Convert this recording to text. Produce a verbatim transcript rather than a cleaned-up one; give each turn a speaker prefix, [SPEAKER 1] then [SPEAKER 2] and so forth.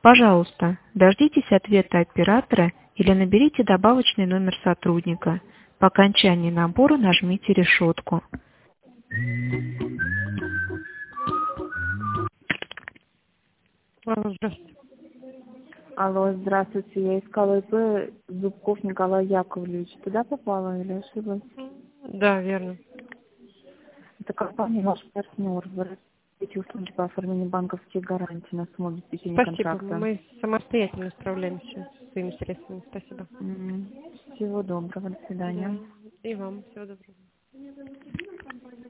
[SPEAKER 1] Пожалуйста, дождитесь ответа оператора или наберите добавочный номер сотрудника. По окончании набора нажмите решетку.
[SPEAKER 2] Алло, здравствуйте.
[SPEAKER 3] Алло, здравствуйте. Я искала ИП Зубков Николай Яковлевич. Туда попала или ошиблась?
[SPEAKER 2] Да, верно.
[SPEAKER 3] Это компания «Ваш партнер». Вы эти услуги по оформлению банковских гарантий на сумму обеспечения
[SPEAKER 2] Спасибо.
[SPEAKER 3] контракта.
[SPEAKER 2] Мы самостоятельно справляемся со своими средствами. Спасибо.
[SPEAKER 3] М, Всего доброго. До
[SPEAKER 2] Да.
[SPEAKER 3] свидания.
[SPEAKER 2] И вам. Всего доброго.